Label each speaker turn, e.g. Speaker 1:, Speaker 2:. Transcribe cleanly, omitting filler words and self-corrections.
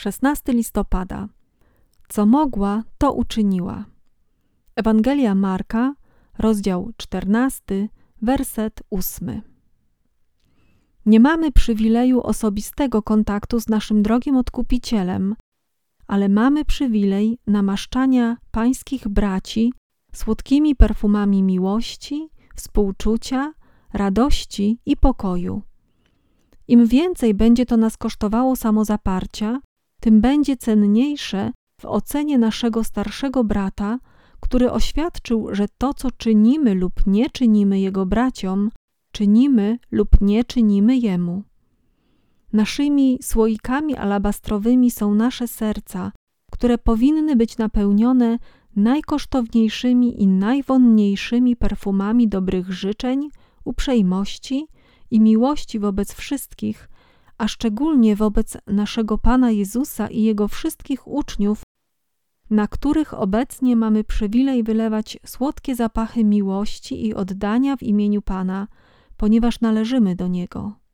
Speaker 1: 16 listopada. Co mogła, to uczyniła. Ewangelia Marka, rozdział 14, werset 8. Nie mamy przywileju osobistego kontaktu z naszym drogim Odkupicielem, ale mamy przywilej namaszczania pańskich braci słodkimi perfumami miłości, współczucia, radości i pokoju. Im więcej będzie to nas kosztowało samozaparcia, tym będzie cenniejsze w ocenie naszego starszego brata, który oświadczył, że to, co czynimy lub nie czynimy jego braciom, czynimy lub nie czynimy jemu. Naszymi słoikami alabastrowymi są nasze serca, które powinny być napełnione najkosztowniejszymi i najwonniejszymi perfumami dobrych życzeń, uprzejmości i miłości wobec wszystkich, a szczególnie wobec naszego Pana Jezusa i Jego wszystkich uczniów, na których obecnie mamy przywilej wylewać słodkie zapachy miłości i oddania w imieniu Pana, ponieważ należymy do Niego.